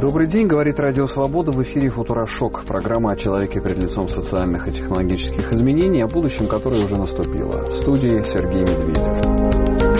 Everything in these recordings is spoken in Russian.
Добрый день, говорит Радио Свобода, в эфире «Футурашок», программа о человеке перед лицом социальных и технологических изменений, о будущем, которое уже наступило. В студии Сергей Медведев.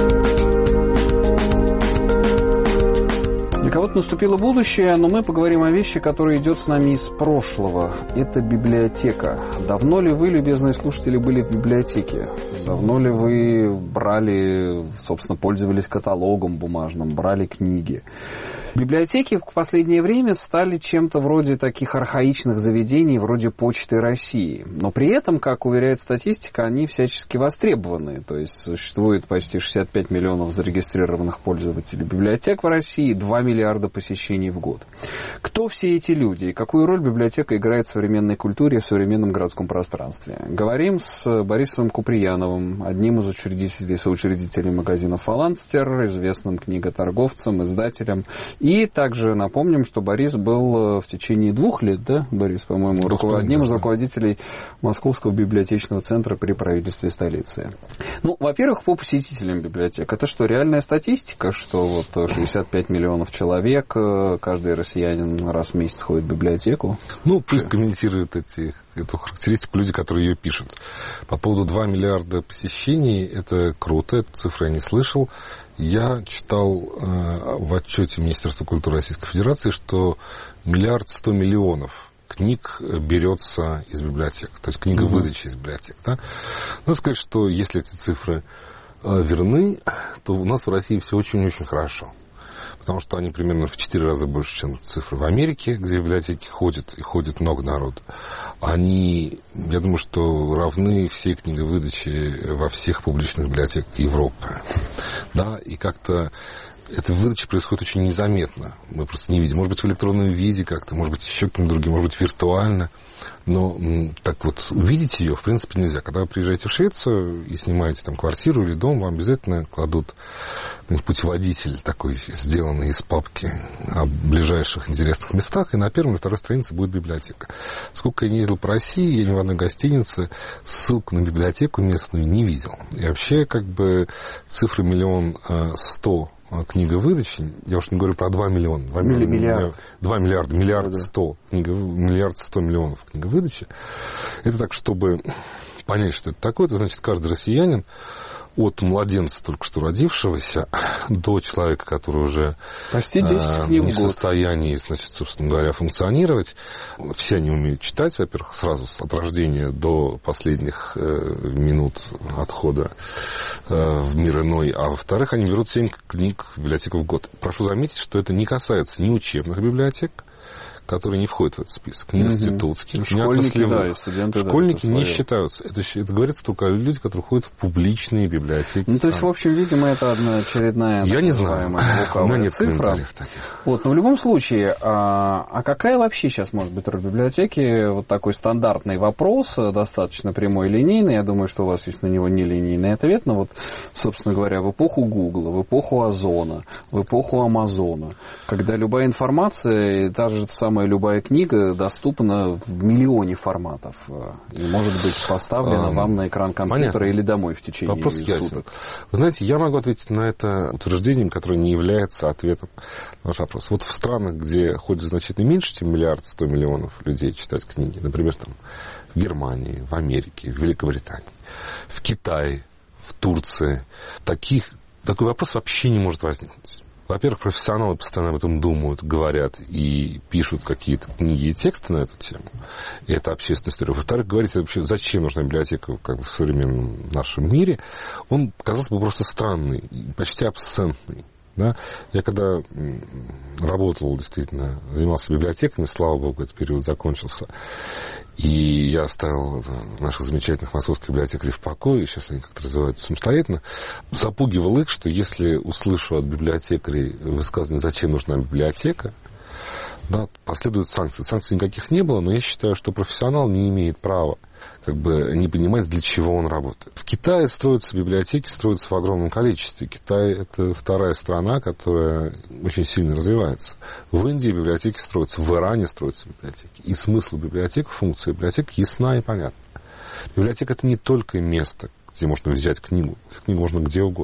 Для кого-то наступило будущее, но мы поговорим о вещи, которая идет с нами из прошлого. Это библиотека. Давно ли вы, любезные слушатели, были в библиотеке? Давно ли вы брали, собственно, пользовались каталогом бумажным, брали книги? Библиотеки в последнее время стали чем-то вроде таких архаичных заведений, вроде Почты России. Но при этом, как уверяет статистика, они всячески востребованы. То есть существует почти 65 миллионов зарегистрированных пользователей библиотек в России, 2 миллиарда посещений в год. Кто все эти люди и какую роль библиотека играет в современной культуре, в современном городском пространстве? Говорим с Борисом Куприяновым, одним из учредителей, соучредителей магазина «Фаланстер», известным книготорговцем, издателем. И также напомним, что Борис был в течение 2 лет, да, Борис, по-моему, одним из руководителей Московского библиотечного центра при правительстве столицы. Ну, во-первых, по посетителям библиотек. Это что, реальная статистика, что вот 65 миллионов человек, каждый россиянин раз в месяц ходит в библиотеку? Ну, пусть комментируют эту характеристику люди, которые ее пишут. По поводу 2 миллиарда посещений, это круто, эту цифру я не слышал. Я читал в отчете Министерства культуры Российской Федерации, что 1 100 000 000 книг берется из библиотек, то есть книговыдача из библиотек. Да? Надо сказать, что если эти цифры верны, то у нас в России все очень-очень хорошо. Потому что они примерно в 4 раза больше, чем цифры в Америке, где в библиотеки ходит, и ходит много народу. Они, я думаю, что равны всей книговыдаче во всех публичных библиотеках Европы. Да, и как-то эта выдача происходит очень незаметно. Мы просто не видим. Может быть, в электронном виде как-то, может быть, еще каким-то другим, может быть, виртуально. Но так вот увидеть ее, в принципе, нельзя. Когда вы приезжаете в Швецию и снимаете там квартиру или дом, вам обязательно кладут путеводитель такой, сделанный из папки о ближайших интересных местах, и на первой и второй странице будет библиотека. Сколько я не ездил по России, я ни в одной гостинице ссылку на библиотеку местную не видел. И вообще, как бы, цифры 1 100 000 книговыдачи, я уж не говорю про 2 миллиона, 2 миллиарда, 1 100 000 книговыдачи. Это так, чтобы понять, что это такое, это значит, каждый россиянин, от младенца, только что родившегося, до человека, который уже почти 10 книг не в состоянии, значит, собственно говоря, функционировать. Все они умеют читать, во-первых, сразу от рождения до последних минут отхода в мир иной, а во-вторых, они берут 7 книг в библиотеку в год. Прошу заметить, что это не касается ни учебных библиотек, которые не входят в этот список, ни институтских, ни отраслевых. Школьники не считаются. Это говорится только о людях, которые ходят в публичные библиотеки. Ну, то есть, в общем, видимо, это одна очередная... Я не знаю. У меня нет комментариев таких. Вот, но в любом случае, а какая вообще сейчас может быть роль библиотеки? Вот такой стандартный вопрос, достаточно прямой и линейный. Я думаю, что у вас есть на него нелинейный ответ. Но вот, собственно говоря, в эпоху Гугла, в эпоху Озона, в эпоху Амазона, когда любая информация, даже самая любая книга доступна в миллионе форматов и может быть поставлена вам на экран компьютера. Понятно. Или домой в течение вопрос суток. Ясен. Вы знаете, я могу ответить на это утверждением, которое не является ответом на ваш вопрос. Вот в странах, где ходит значительно меньше, чем 1 100 000 000 людей читать книги, например, там, в Германии, в Америке, в Великобритании, в Китае, в Турции, такой вопрос вообще не может возникнуть. Во-первых, профессионалы постоянно об этом думают, говорят и пишут какие-то книги и тексты на эту тему. И это общественная история. Во-вторых, говорить вообще, зачем нужна библиотека как бы в современном нашем мире, он казался бы просто странный, почти абсентный. Да? Я когда работал, действительно, занимался библиотеками, слава богу, этот период закончился, и я оставил наших замечательных московских библиотекарей в покое, сейчас они как-то развиваются самостоятельно, запугивал их, что если услышу от библиотекарей высказывание, зачем нужна библиотека, да, последуют санкции. Санкций никаких не было, но я считаю, что профессионал не имеет права как бы не понимать, для чего он работает. В Китае строятся библиотеки, строятся в огромном количестве. Китай – это вторая страна, которая очень сильно развивается. В Индии библиотеки строятся, в Иране строятся библиотеки. И смысл библиотек, функция библиотек ясна и понятна. Библиотека – это не только место, где можно взять книгу. Книгу можно где угодно.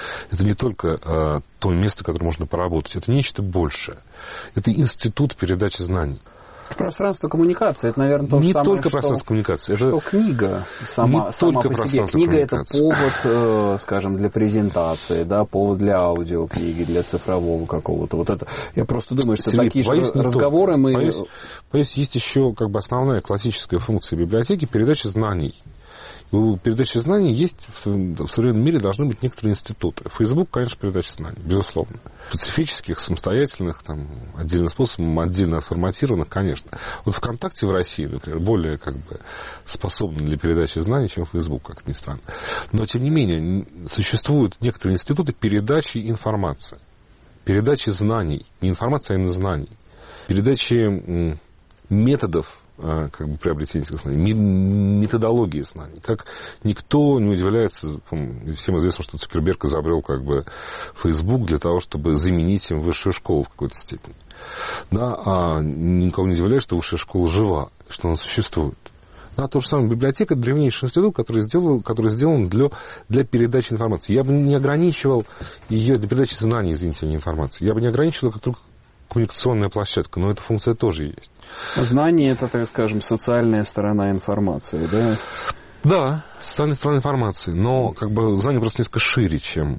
Это не только то место, которое можно поработать. Это нечто большее. Это институт передачи знаний. Пространство коммуникации, это, наверное, то же не самое, только пространство коммуникации, что книга сама по себе. Книга — это повод, скажем, для презентации, да, повод для аудиокниги, для цифрового какого-то. Вот это. Я просто думаю, что Сергей, такие же разговоры мы... Боюсь, есть еще как бы основная классическая функция библиотеки — передача знаний. У передачи знаний есть в современном мире должны быть некоторые институты. Facebook, конечно, передача знаний, безусловно. Специфических, самостоятельных, там, отдельным способом, отдельно отформатированных, конечно. Вот ВКонтакте в России, например, более как бы способны для передачи знаний, чем Facebook, как ни странно. Но, тем не менее, существуют некоторые институты передачи информации. Передачи знаний. Не информации, а именно знаний. Передачи методов как бы приобретения этих знаний, методологии знаний. Как никто не удивляется, всем известно, что Цукерберг изобрел как бы Facebook для того, чтобы заменить им высшую школу в какой-то степени. Да, а никого не удивляет, что высшая школа жива, что она существует. Да, то же самое. Библиотека — древнейший институт, который сделан для передачи информации. Я бы не ограничивал ее для передачи знаний, извините, а не информации. Я бы не ограничивал как только коммуникационная площадка, но эта функция тоже есть. Знание — это, так скажем, социальная сторона информации, да? Да, социальная сторона информации, но как бы знание просто несколько шире, чем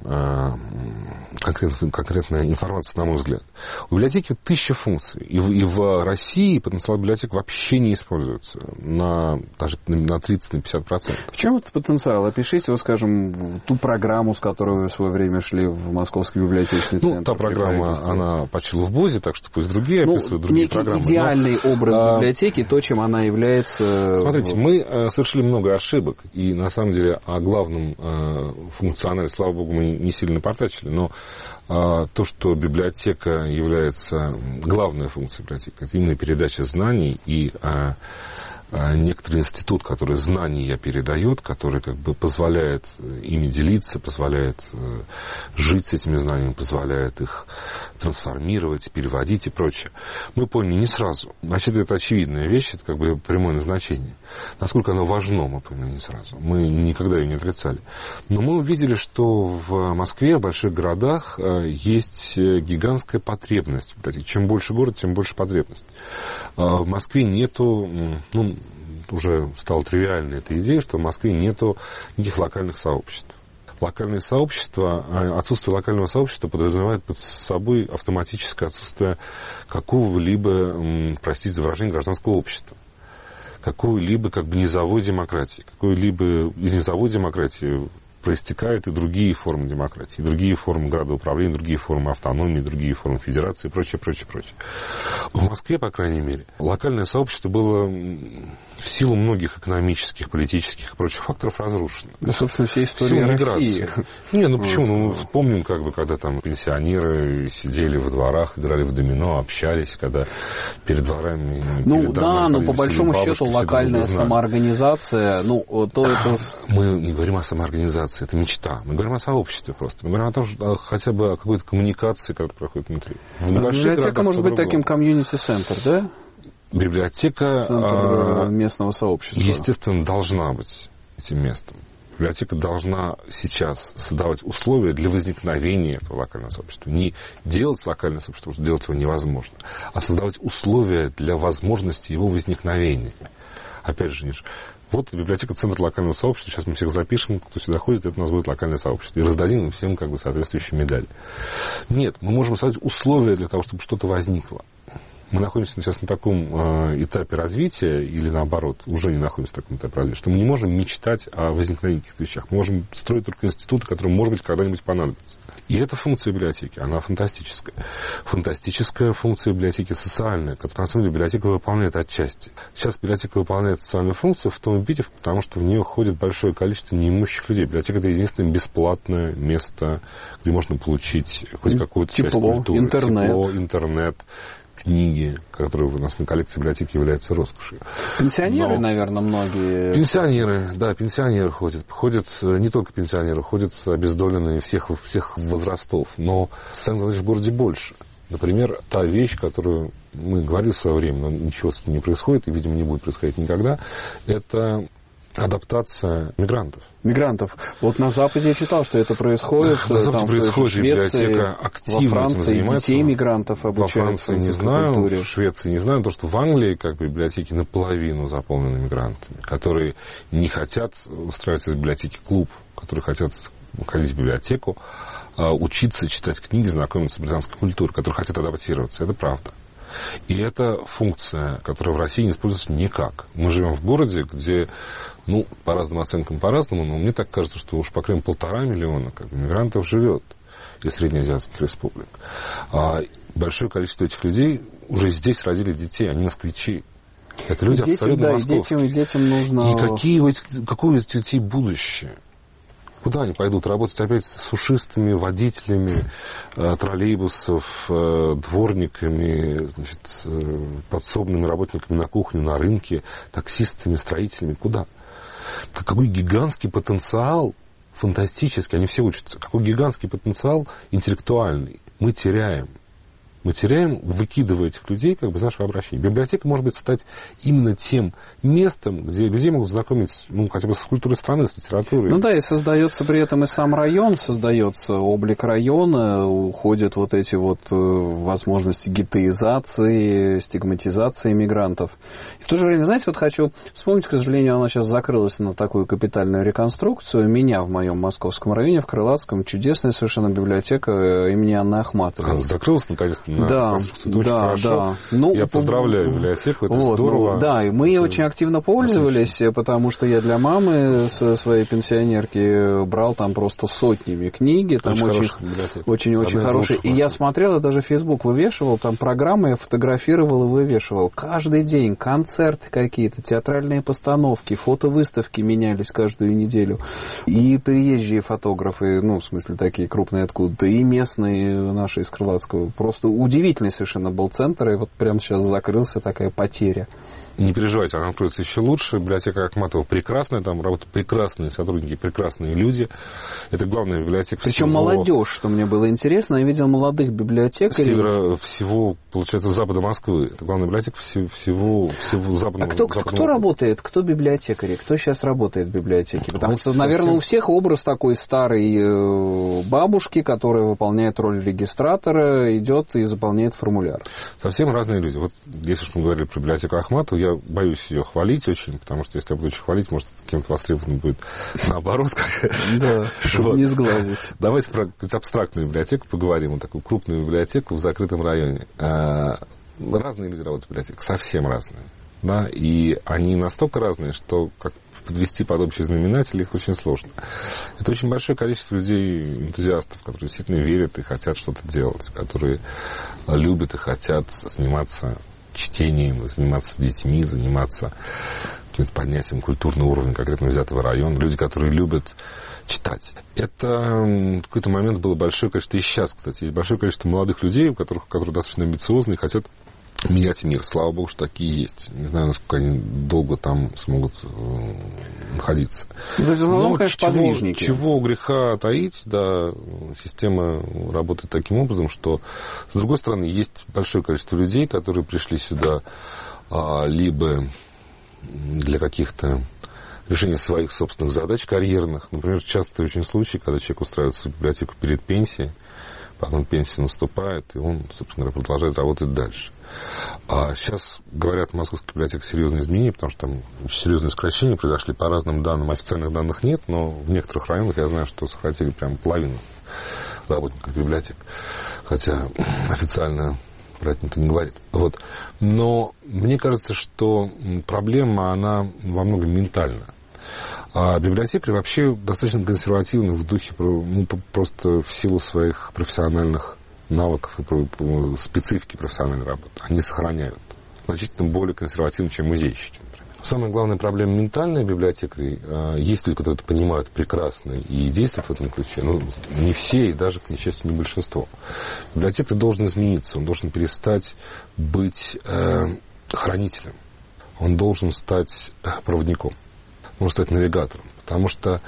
конкретная информация, на мой взгляд. У библиотеки 1000 функций, и в России потенциал библиотек вообще не используется даже на 30-50%. В чем этот потенциал? Опишите, вот, скажем, ту программу, с которой вы в свое время шли в Московский библиотечный центр. Та программа, она почила в БОЗе, так что пусть другие описывают другие программы. Идеальный образ библиотеки, то, чем она является... Смотрите, мы совершили много ошибок, и на самом деле о главном функционале, слава богу, мы не сильно напортачили, но то, что библиотека является главной функцией библиотеки, это именно передача знаний и некоторый институт, который знания передает, который как бы позволяет ими делиться, позволяет жить с этими знаниями, позволяет их трансформировать, переводить и прочее. Мы поняли не сразу. Значит, это очевидная вещь, это как бы прямое назначение. Насколько оно важно, мы поняли не сразу. Мы никогда ее не отрицали. Но мы увидели, что в Москве, в больших городах есть гигантская потребность. Чем больше город, тем больше потребность. В Москве нету, уже стала тривиальной эта идея, что в Москве нету никаких локальных сообществ. Локальные сообщества, отсутствие локального сообщества подразумевает под собой автоматическое отсутствие какого-либо, простите за выражение, гражданского общества. Какой-либо как бы низовой демократии. Какой-либо из низовой демократии проистекают и другие формы демократии, и другие формы градоуправления, другие формы автономии, другие формы федерации и прочее, прочее, прочее. В Москве, по крайней мере, локальное сообщество было в силу многих экономических, политических и прочих факторов разрушено. Да, собственно, вся история России. Почему? Вспомним, как бы, когда там пенсионеры сидели во дворах, играли в домино, общались, когда перед дворами... но по большому счету локальная самоорганизация, Мы не говорим о самоорганизации, это мечта. Мы говорим о сообществе просто. Мы говорим о том, что хотя бы о какой-то коммуникации, которая проходит внутри. Библиотека может быть таким комьюнити-центр, да? Библиотека центр местного сообщества. Естественно, должна быть этим местом. Библиотека должна сейчас создавать условия для возникновения этого локального сообщества. Не делать локальное сообщество, потому что делать его невозможно, а создавать условия для возможности его возникновения. Опять же, вот библиотека — центр локального сообщества. Сейчас мы всех запишем, кто сюда ходит, это у нас будет локальное сообщество. И раздадим им всем как бы соответствующие медали. Нет, мы можем создать условия для того, чтобы что-то возникло. Мы находимся сейчас на таком этапе развития, или наоборот, уже не находимся на таком этапе развития, что мы не можем мечтать о возникновении каких-то вещах. Мы можем строить только институты, которые, может быть, когда-нибудь понадобятся. И эта функция библиотеки, она фантастическая. Фантастическая функция библиотеки социальная, которую, на самом деле, библиотека выполняет отчасти. Сейчас библиотека выполняет социальную функцию в том виде, потому что в нее ходит большое количество неимущих людей. Библиотека — это единственное бесплатное место, где можно получить хоть какую-то часть культуры. Интернет, книги, которые у нас на коллекции библиотеки являются роскошью. Пенсионеры, наверное, многие... Пенсионеры ходят. Ходят не только пенсионеры, ходят обездоленные всех возрастов. Но социальных задач в городе больше. Например, та вещь, которую мы говорили в свое время, но ничего с этим не происходит и, видимо, не будет происходить никогда, это адаптация мигрантов. Мигрантов. Вот на Западе я читал, что это происходит. На Западе там, происходит, в Швеции, библиотека активно во Франции этим занимается. Детей мигрантов обучают. Во Франции не знаю, в Швеции не знаю, то, что в Англии как библиотеки наполовину заполнены мигрантами, которые не хотят устраивать из библиотеки клуб, которые хотят ходить в библиотеку, учиться читать книги, знакомиться с британской культурой, которые хотят адаптироваться. Это правда. И это функция, которая в России не используется никак. Мы живем в городе, где, по разным оценкам по-разному, но мне так кажется, что уж по крайней мере 1,5 миллиона мигрантов живет из среднеазиатских республик. А большое количество этих людей уже здесь родили детей, они москвичи. Это люди абсолютно московские. И детям нужно... И какое у этих детей будущее? Куда они пойдут? Работать опять с сушистыми водителями троллейбусов, дворниками, подсобными работниками на кухне, на рынке, таксистами, строителями? Куда? Какой гигантский потенциал фантастический, они все учатся. Какой гигантский потенциал интеллектуальный мы теряем. Мы теряем, выкидывая этих людей из нашего обращения. Библиотека может быть стать именно тем местом, где людей могут знакомить хотя бы с культурой страны, с литературой. И создается при этом и сам район, создается облик района, уходят эти возможности геттоизации, стигматизации мигрантов. И в то же время, знаете, хочу вспомнить, к сожалению, она сейчас закрылась на такую капитальную реконструкцию. У меня в моем московском районе, в Крылатском, чудесная совершенно библиотека имени Анны Ахматовой. Она закрылась, наконец-то. Да. Я поздравляю библиотеку, это здорово. И мы очень активно пользовались, потому что я для мамы своей пенсионерки брал там просто сотнями книги. Там очень хорошие. И я смотрел, я даже в Facebook вывешивал, там программы я фотографировал и вывешивал. Каждый день концерты какие-то, театральные постановки, фотовыставки менялись каждую неделю. И приезжие фотографы, в смысле такие крупные откуда-то, и местные наши из Крылатского. Просто удивительный совершенно был центр, и прямо сейчас закрылся, такая потеря. Не переживайте, она откроется еще лучше. Библиотека Ахматова прекрасная, там работают прекрасные сотрудники, прекрасные люди. Это главная библиотека. Причем молодежь, что мне было интересно, я видел молодых библиотекарей. Всего, получается, запада Москвы. Это главная библиотека всего западного. А кто работает, кто библиотекари, кто сейчас работает в библиотеке? Потому что, наверное, у всех образ такой старой бабушки, которая выполняет роль регистратора, идет и заполняет формуляр. Совсем разные люди. Если мы говорили про библиотеку Ахматова, я боюсь ее хвалить очень, потому что если я буду очень хвалить, может, кем-то востребован будет наоборот. Да, чтобы не сглазить. Давайте про абстрактную библиотеку поговорим, такую крупную библиотеку в закрытом районе. Разные люди работают в библиотеках, совсем разные. Да, и они настолько разные, что подвести под общий знаменатель их очень сложно. Это очень большое количество людей, энтузиастов, которые действительно верят и хотят что-то делать, которые любят и хотят заниматься чтением, заниматься с детьми, заниматься каким-то поднятием культурного уровня конкретно взятого района. Люди, которые любят читать. Это в какой-то момент было большое количество, и сейчас, кстати, большое количество молодых людей, которые достаточно амбициозны и хотят менять мир. Слава богу, что такие есть. Не знаю, насколько они долго там смогут находиться. Но чего греха таить, да, система работает таким образом, что, с другой стороны, есть большое количество людей, которые пришли сюда либо для каких-то решения своих собственных задач карьерных. Например, часто очень случаи, когда человек устраивается в библиотеку перед пенсией, потом пенсия наступает, и он, собственно говоря, продолжает работать дальше. А сейчас, говорят, в московской библиотеке серьезные изменения, потому что там очень серьезные сокращения произошли по разным данным. Официальных данных нет, но в некоторых районах я знаю, что сократили прям половину работников библиотек. Хотя официально про это никто не говорит. Но мне кажется, что проблема, она во многом ментальна. А библиотекари вообще достаточно консервативны в духе, просто в силу своих профессиональных навыков и специфики профессиональной работы. Они сохраняют. Значительно более консервативно, чем музейщики, например. Самая главная проблема ментальная библиотекарей. Есть люди, которые это понимают прекрасно и действуют в этом ключе. Не все, и даже, к несчастью, не большинство. Библиотекарь должен измениться. Он должен перестать быть хранителем. Он должен стать проводником. Может стать навигатором. Потому что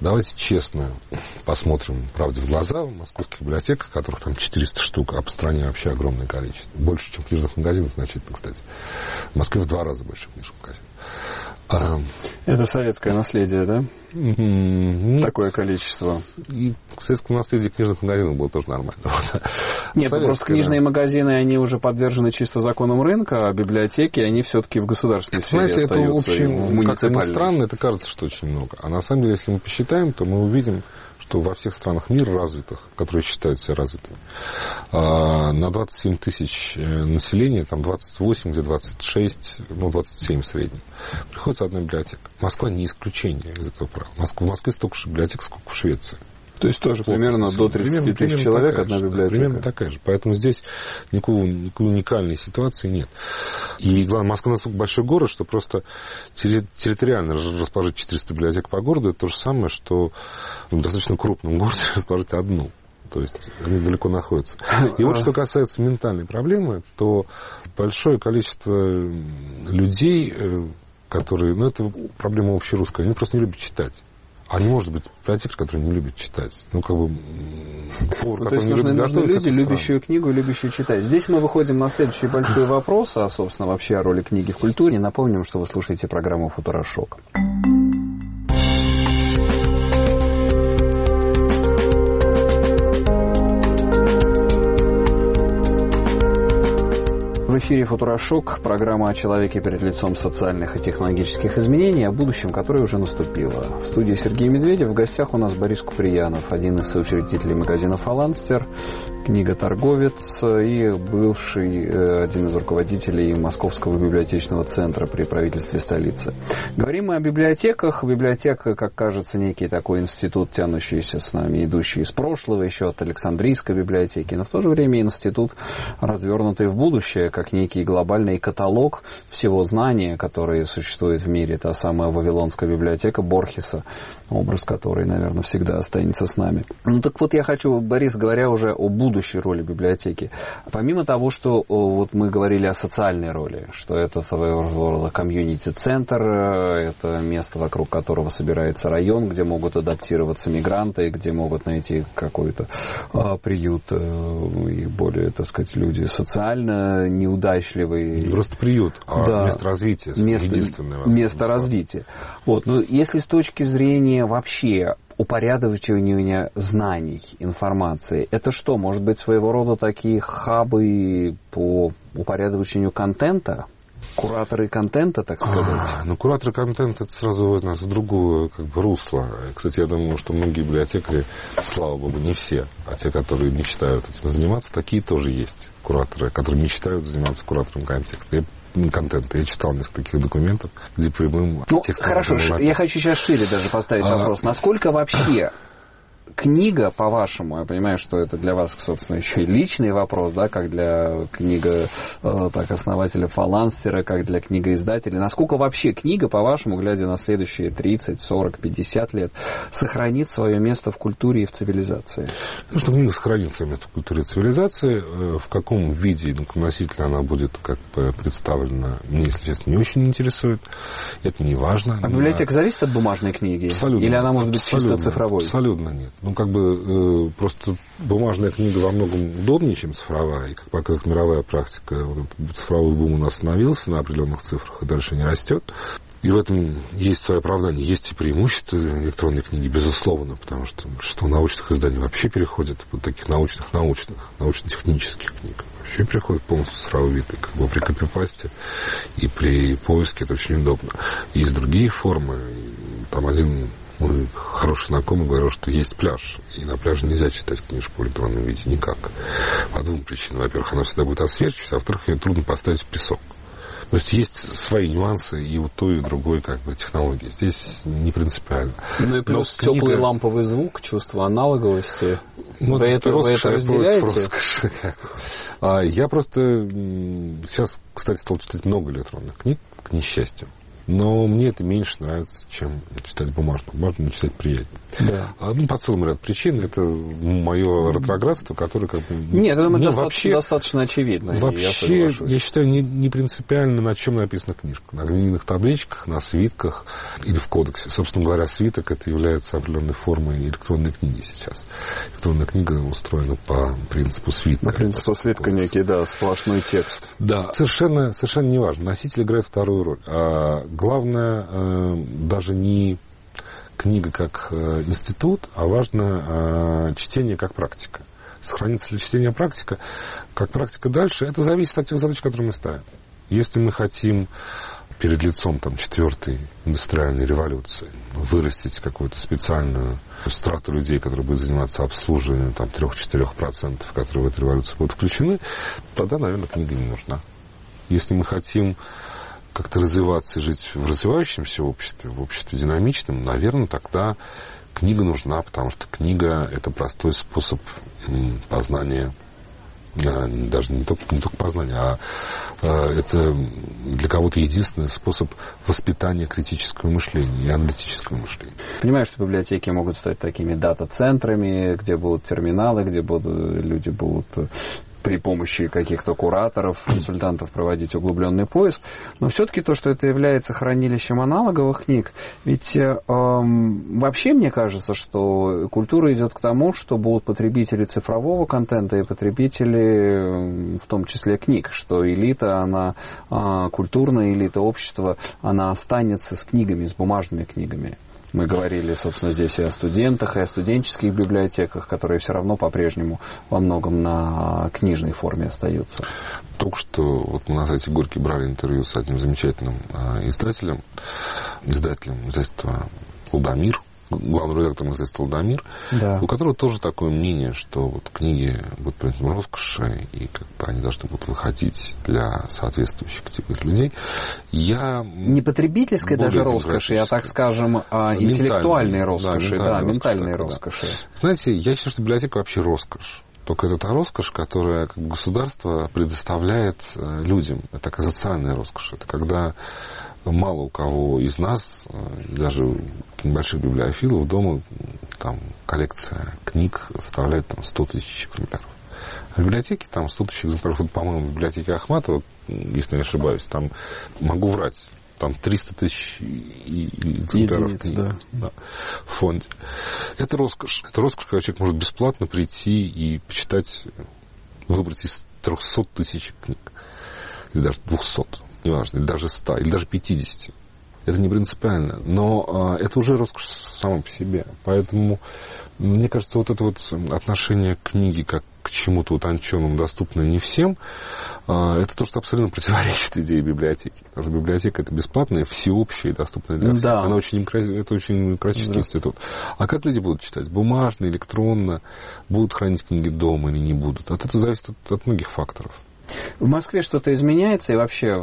Давайте честно посмотрим правде в глаза. В московских библиотеках, которых там 400 штук, а по стране вообще огромное количество. Больше, чем книжных магазинов, значительно, кстати. В Москве в 2 раза больше книжных магазинов. Это советское наследие, да? Нет. Такое количество. И в советском наследии книжных магазинов было тоже нормально. Нет, просто книжные магазины, они уже подвержены чисто законам рынка, а библиотеки, они все-таки в государственной сфере остаются. Это, в общем, в муниципальной. как ни странно, это кажется, что очень много. А на самом деле, если мы посчитаем, то мы увидим, что во всех странах мира развитых, которые считают себя развитыми, на 27 тысяч населения, там 28, где 26, 27 в среднем, приходится одна библиотека. Москва не исключение из этого правила. В Москве столько же библиотек, сколько в Швеции. То есть тоже примерно до 30 тысяч человек одна библиотека. Примерно такая же. Поэтому здесь никакой уникальной ситуации нет. И главное, Москва настолько большой город, что просто территориально расположить 400 библиотек по городу, это то же самое, что в достаточно крупном городе расположить одну. То есть они далеко находятся. И вот что касается ментальной проблемы, то большое количество людей, которые... это проблема общерусская, они просто не любят читать. А не может быть библиотекарь, который не любит читать. Повар, то есть нужны люди, любящие книгу и любящие читать. Здесь мы выходим на следующий большой вопрос, собственно, вообще о роли книги в культуре. Напомним, что вы слушаете программу «Футурошок». В эфире «Футурошок», программа о человеке перед лицом социальных и технологических изменений, о будущем, которое уже наступило. В студии Сергей Медведев, в гостях у нас Борис Куприянов, один из соучредителей магазина «Фаланстер», книготорговец и бывший один из руководителей Московского библиотечного центра при правительстве столицы. Говорим мы о библиотеках. Библиотека, как кажется, некий такой институт, тянущийся с нами, идущий из прошлого, еще от Александрийской библиотеки, но в то же время институт, развернутый в будущее, как некий глобальный каталог всего знания, которое существует в мире. Та самая Вавилонская библиотека Борхеса, образ которой, наверное, всегда останется с нами. Так вот, я хочу, Борис, говоря уже о будущей роли библиотеки, помимо того, что вот мы говорили о социальной роли, что это своего рода комьюнити-центр, это место, вокруг которого собирается район, где могут адаптироваться мигранты, где могут найти какой-то приют и более, так сказать, люди социально неудачливые. Не просто приют, а место развития. Место развития. Вот. Но если с точки зрения вообще упорядочивания знаний, информации, это что, может быть, своего рода такие хабы по упорядочению контента? Кураторы контента, так сказать? Кураторы контента, это сразу вводит нас в другое русло. Кстати, я думаю, что многие библиотекари, слава богу, не все, а те, которые мечтают этим заниматься, такие тоже есть кураторы, которые мечтают заниматься куратором контента. Я читал несколько таких документов, где прямым текстом... Хорошо, я хочу сейчас шире даже поставить вопрос. Насколько вообще книга, по-вашему, я понимаю, что это для вас, собственно, еще и личный вопрос, да, как для основателя Фаланстера, как для книгоиздателя. Насколько вообще книга, по-вашему, глядя на следующие 30, 40, 50 лет, сохранит свое место в культуре и в цивилизации? Что книга сохранит свое место в культуре и цивилизации. В каком виде и носителя она будет представлена, мне, если честно, не очень интересует. Это не важно. А библиотека зависит от бумажной книги? Абсолютно. Или она может быть чисто цифровой? Абсолютно нет. Просто бумажная книга во многом удобнее, чем цифровая. И, как показывает мировая практика, цифровой бум у нас остановился на определенных цифрах и дальше не растет. И в этом есть свое оправдание. Есть и преимущества электронной книги, безусловно, потому что научных изданий вообще переходит, вот таких научно-технических книг, вообще переходит полностью в цифровой вид. И при копипасте и при поиске это очень удобно. Есть другие формы. Там один мой хороший знакомый говорил, что есть пляж, и на пляже нельзя читать книжку в электронном виде никак. По двум причинам. Во-первых, она всегда будет отсвечивать, а во-вторых, ее трудно поставить в песок. То есть есть свои нюансы и у той, и у другой технологии. Здесь не принципиально. Ну и плюс теплый ламповый звук, чувство аналоговости. Вы это разделяете? Я просто сейчас, кстати, стал читать много электронных книг, к несчастью. Но мне это меньше нравится, чем читать бумажную. Бумажную читать приятнее. Да. По целому ряду причин. Это мое ретроградство, которое как бы... Нет, это достаточно очевидно. Вообще, я считаю, не принципиально, на чем написана книжка. На глиняных табличках, на свитках или в кодексе. Собственно говоря, свиток это является определенной формой электронной книги сейчас. Электронная книга устроена по принципу свитка. По принципу свитка некий, да, сплошной текст. Да, совершенно не важно. Носитель играет вторую роль. Главное даже не книга как институт, а важно чтение как практика. Сохранится ли чтение практика, как практика дальше, это зависит от тех задач, которые мы ставим. Если мы хотим перед лицом четвертой индустриальной революции вырастить какую-то специальную страту людей, которые будут заниматься обслуживанием 3-4%, которые в эту революцию будут включены, тогда, наверное, книга не нужна. Если мы хотим как-то развиваться и жить в развивающемся обществе, в обществе динамичном, наверное, тогда книга нужна, потому что книга – это простой способ познания, даже не только познания, а это для кого-то единственный способ воспитания критического мышления и аналитического мышления. Понимаю, что библиотеки могут стать такими дата-центрами, где будут терминалы, где люди будут при помощи каких-то кураторов, консультантов проводить углубленный поиск. Но все-таки то, что это является хранилищем аналоговых книг, ведь вообще мне кажется, что культура идет к тому, что будут потребители цифрового контента и потребители, в том числе книг, что элита, она, культурная элита общества, она останется с книгами, с бумажными книгами. Мы говорили, собственно, здесь и о студентах, и о студенческих библиотеках, которые все равно по-прежнему во многом на книжной форме остаются. Только что мы на сайте Горьки брали интервью с одним замечательным издателем издательства «Алдамир», главным редактором издательства «Алдамир», да. У которого тоже такое мнение, что книги будут предметом роскоши, и они должны будут выходить для соответствующих категорий людей. Не потребительской даже роскоши, а, так скажем, интеллектуальной роскоши, ментальной роскоши. Знаете, я считаю, что библиотека вообще роскошь. Только это та роскошь, которая государство предоставляет людям. Это такая социальная роскошь. Это когда мало у кого из нас, даже небольших библиофилов, дома коллекция книг составляет 100 тысяч экземпляров. В библиотеке 100 тысяч экземпляров. Вот, по-моему, в библиотеке Ахматова, если не ошибаюсь, там могу врать. 300 тысяч экземпляров книг в фонде. Это роскошь. Это роскошь, когда человек может бесплатно прийти и почитать, выбрать из 300 тысяч книг. Или даже 200. Неважно, или даже 100, или даже 50. Это не принципиально. Но это уже роскошь сама по себе. Поэтому, мне кажется, это отношение к книге как к чему-то утонченному, доступному не всем, это то, что абсолютно противоречит идее библиотеки. Потому что библиотека — это бесплатная, всеобщая и доступная для всех. Да. Это очень критический институт. А как люди будут читать? Бумажно, электронно? Будут хранить книги дома или не будут? От этого зависит от многих факторов. В Москве что-то изменяется, и вообще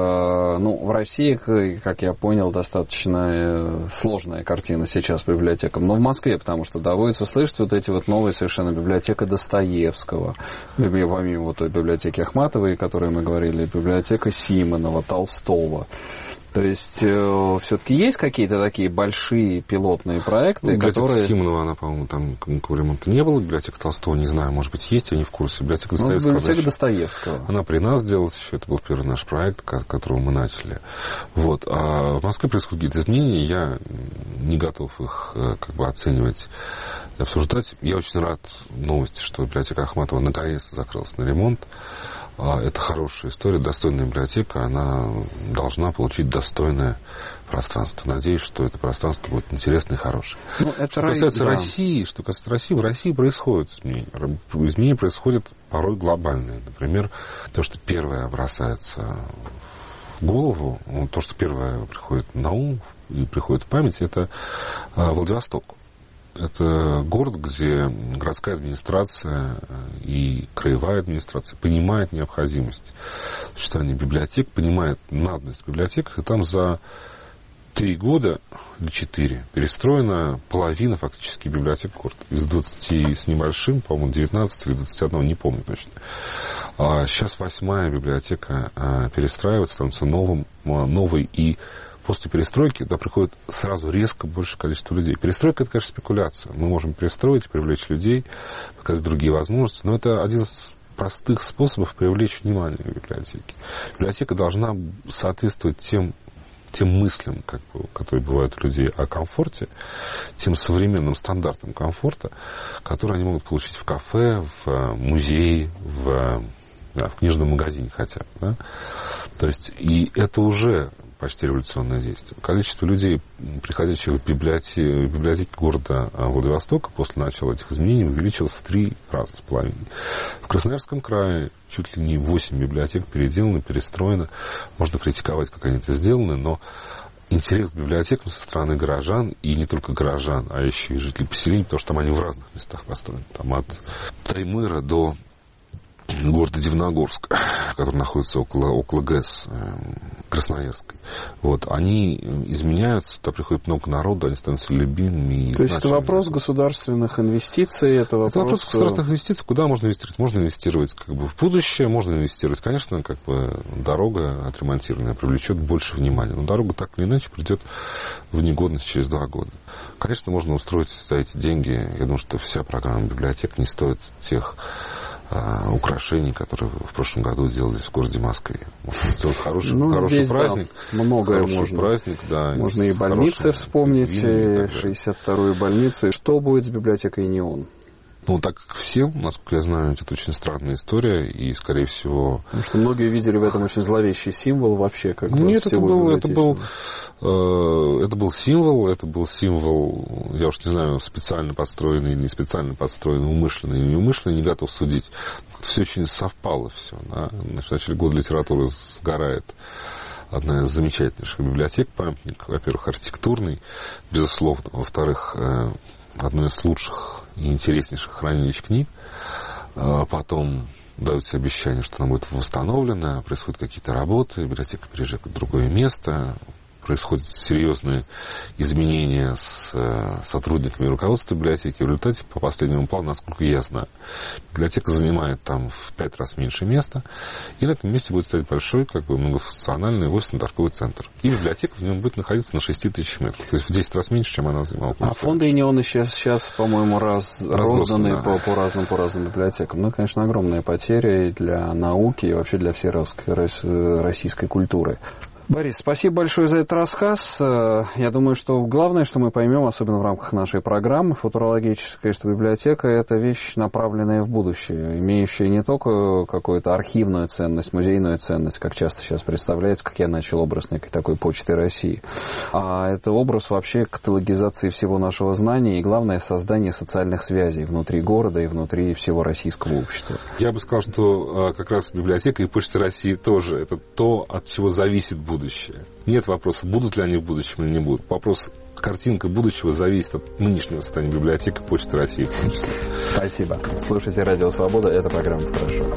в России, как я понял, достаточно сложная картина сейчас по библиотекам. Но в Москве, потому что доводится слышать эти новые совершенно библиотека Достоевского, помимо той библиотеки Ахматовой, о которой мы говорили, библиотека Симонова, Толстого. То есть, все-таки есть какие-то такие большие пилотные проекты, которые... Симонова, она, по-моему, там никакого ремонта не было. Библиотека Толстого, не знаю, может быть, есть, я не в курсе. Библиотека Достоевского. Она при нас делалась еще, это был первый наш проект, которого мы начали. А в Москве происходят какие-то изменения, я не готов их оценивать и обсуждать. Я очень рад новости, что библиотека Ахматова наконец-то закрылась на ремонт. Это хорошая история, достойная библиотека, она должна получить достойное пространство. Надеюсь, что это пространство будет интересное и хорошее. Что касается России, в России происходят изменения. Изменения происходят порой глобальные. Например, то, что первое бросается в голову, то, что первое приходит на ум и приходит в память, это Владивосток. Это город, где городская администрация и краевая администрация понимает необходимость существования библиотек, понимает надобность в библиотеках, и там за 3 года или 4 перестроена половина фактически библиотек города. Из 20 с небольшим, по-моему, 19 или 21, не помню точно. Сейчас 8-я библиотека перестраивается, становится новой и после перестройки туда приходит сразу резко большее количество людей. Перестройка — это, конечно, спекуляция. Мы можем перестроить, привлечь людей, показать другие возможности, но это один из простых способов привлечь внимание к библиотеке. Библиотека должна соответствовать тем мыслям, которые бывают у людей о комфорте, тем современным стандартам комфорта, которые они могут получить в кафе, в музее, в книжном магазине хотя бы. Да? То есть, и это уже почти революционное действие. Количество людей, приходящих в библиотеки города Владивостока после начала этих изменений увеличилось в 3 раза с половиной. В Красноярском крае чуть ли не 8 библиотек переделаны, перестроено. Можно критиковать, как они это сделаны, но интерес к библиотекам со стороны горожан, и не только горожан, а еще и жителей поселений, потому что там они в разных местах построены. Там от Таймыра до города Дивногорск, который находится около ГЭС Красноярской. Вот, они изменяются, туда приходит много народу, они становятся любимыми. То есть это вопрос государственных инвестиций, это вопрос государственных инвестиций, куда можно инвестировать? Можно инвестировать в будущее, можно инвестировать, конечно, дорога отремонтированная привлечет больше внимания, но дорога так или иначе придет в негодность через 2 года. Конечно, можно устроить за эти деньги, я думаю, что вся программа библиотек не стоит тех украшений, которые в прошлом году делались в городе Москве. Можно сделать хороший праздник. Да, многое можно. Праздник, да. Можно и больницы вспомнить, 62-ю больницу. Что будет с библиотекой «Неон»? Ну, так как все, насколько я знаю, это очень странная история, и, скорее всего... Потому что многие видели в этом очень зловещий символ вообще, как бы. Нет, это был символ, я уж не знаю, специально построенный или не специально построенный, умышленный или неумышленный, не готов судить. Все очень совпало все. Да? В начале года литературы сгорает одна из замечательнейших библиотек, памятник, во-первых, архитектурный, безусловно, во-вторых, одно из лучших и интереснейших хранилищ книг. Потом даются обещания, что она будет восстановлена, происходят какие-то работы, библиотека переезжает в другое место, происходят серьезные изменения с сотрудниками руководства библиотеки. В результате, по последнему плану, насколько я знаю, библиотека занимает там в 5 раз меньше места, и на этом месте будет стоять большой, многофункциональный офисно-торговый центр. И библиотека в нем будет находиться на 6000 метров, то есть в 10 раз меньше, чем она занимала. А фонды «Неона» сейчас, по-моему, розданы по разным библиотекам. Ну, конечно, огромные потери для науки и вообще для всей российской культуры. Борис, спасибо большое за этот рассказ. Я думаю, что главное, что мы поймем, особенно в рамках нашей программы футурологической, что библиотека – это вещь, направленная в будущее, имеющая не только какую-то архивную ценность, музейную ценность, как часто сейчас представляется, как я начал образ некой такой почты России, а это образ вообще каталогизации всего нашего знания и, главное, создание социальных связей внутри города и внутри всего российского общества. Я бы сказал, что как раз библиотека и почта России тоже – это то, от чего зависит будущее. Нет вопроса, будут ли они в будущем или не будут. Вопрос, картинка будущего зависит от нынешнего состояния библиотеки Почты России в том числе. Спасибо. Слушайте «Радио Свобода». Это программа «Хорошо».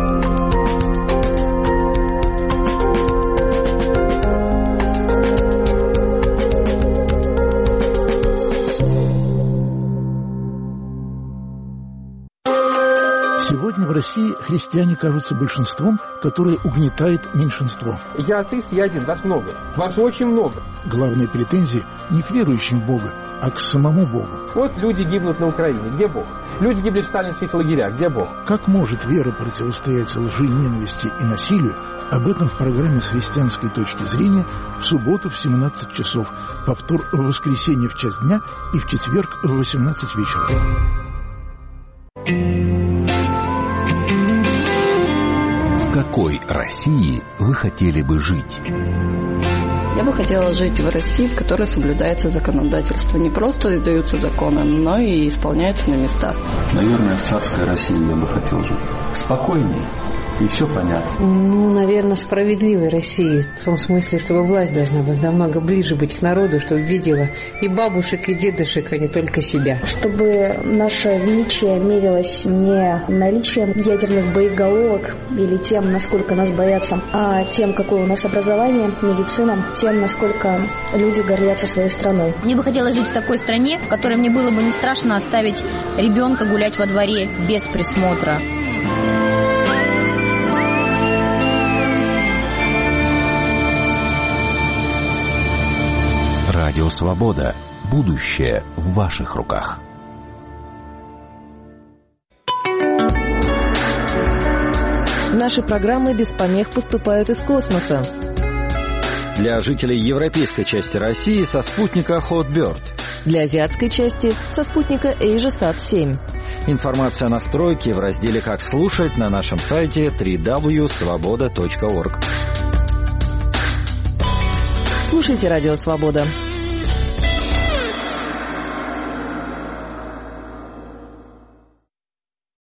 Сегодня в России христиане кажутся большинством, которое угнетает меньшинство. Я атеист, я один, вас много. Вас очень много. Главные претензии не к верующим в Бога, а к самому Богу. Вот люди гибнут на Украине. Где Бог? Люди гибли в сталинских лагерях. Где Бог? Как может вера противостоять лжи, ненависти и насилию? Об этом в программе «С христианской точки зрения» в субботу в 17 часов, повтор в воскресенье в час дня и в четверг в 18 вечера. В какой России вы хотели бы жить? Я бы хотела жить в России, в которой соблюдается законодательство. Не просто издаются законы, но и исполняются на местах. Наверное, в царской России я бы хотел жить. Спокойнее. И все понятно. Ну, наверное, справедливой России. В том смысле, чтобы власть должна быть намного ближе быть к народу, чтобы видела и бабушек, и дедушек, а не только себя. Чтобы наше величие мерилось не наличием ядерных боеголовок или тем, насколько нас боятся, а тем, какое у нас образование, медицина, тем, насколько люди гордятся своей страной. Мне бы хотелось жить в такой стране, в которой мне было бы не страшно оставить ребенка гулять во дворе без присмотра. Радио Свобода. Будущее в ваших руках. Наши программы без помех поступают из космоса. Для жителей европейской части России со спутника Hotbird. Для азиатской части со спутника AsiaSat-7. Информация о настройке в разделе «Как слушать» на нашем сайте www.svoboda.org. Слушайте Радио Свобода.